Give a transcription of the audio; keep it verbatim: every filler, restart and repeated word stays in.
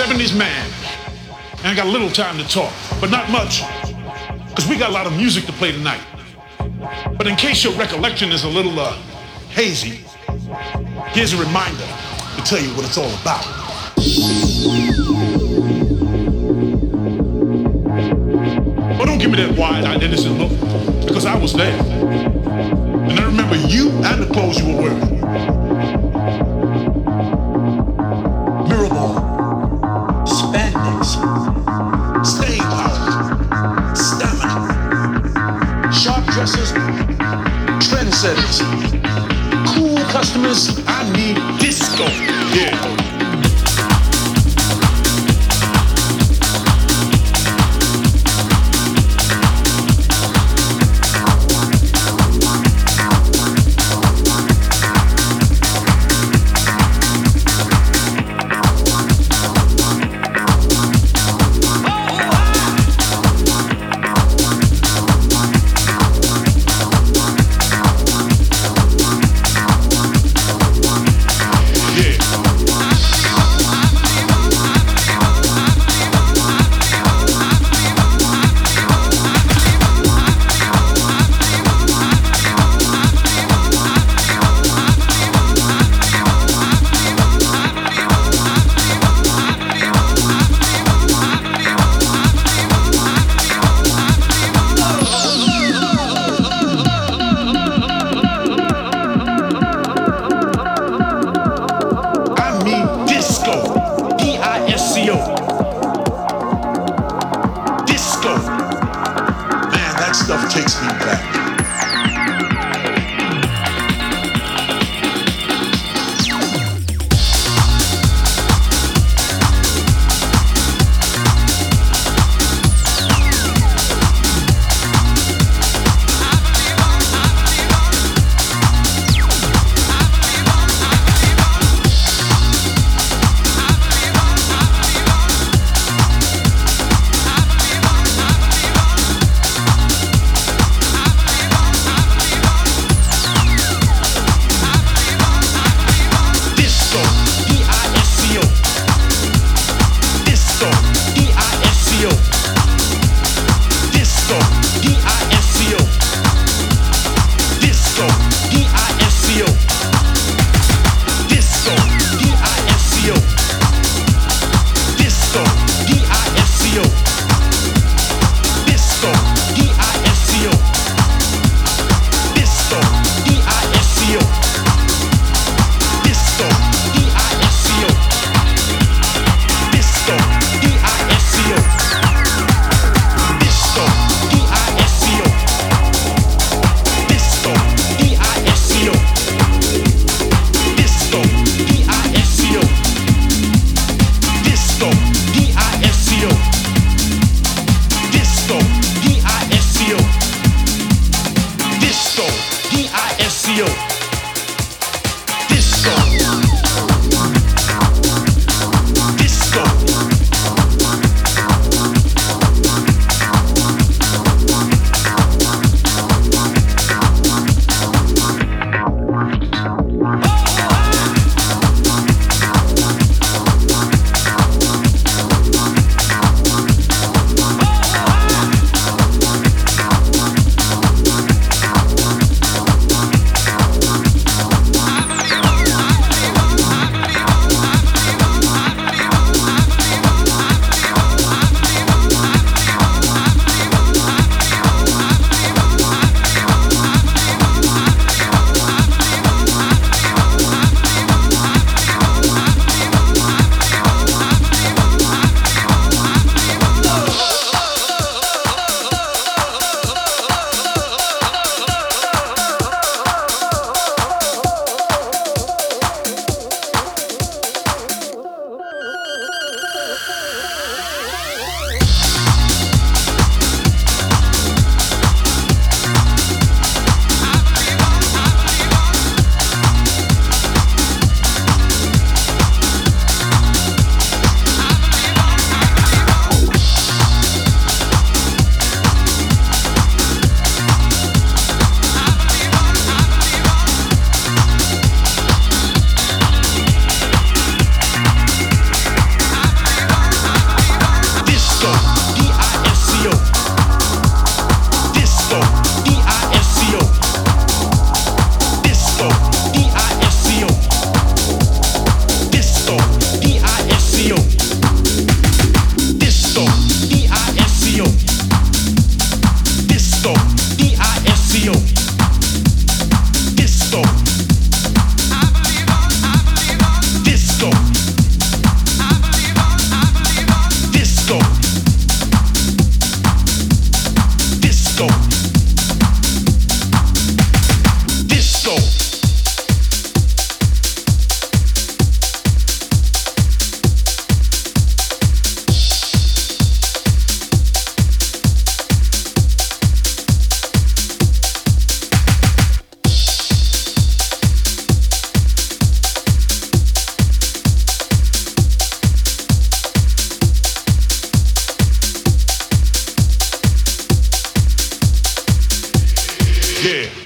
seventies man, and I got a little time to talk, but not much, because we got a lot of music to play tonight. But in case your recollection is a little uh, hazy, here's a reminder to tell you what it's all about. But don't give me that wide-eyed innocent look, because I was there. And I remember you and the clothes you were wearing. Mirrorball, spandex, staying power, stamina, sharp dressers, trendsetters, cool customers. I need disco. Yeah. Disco, Yeah.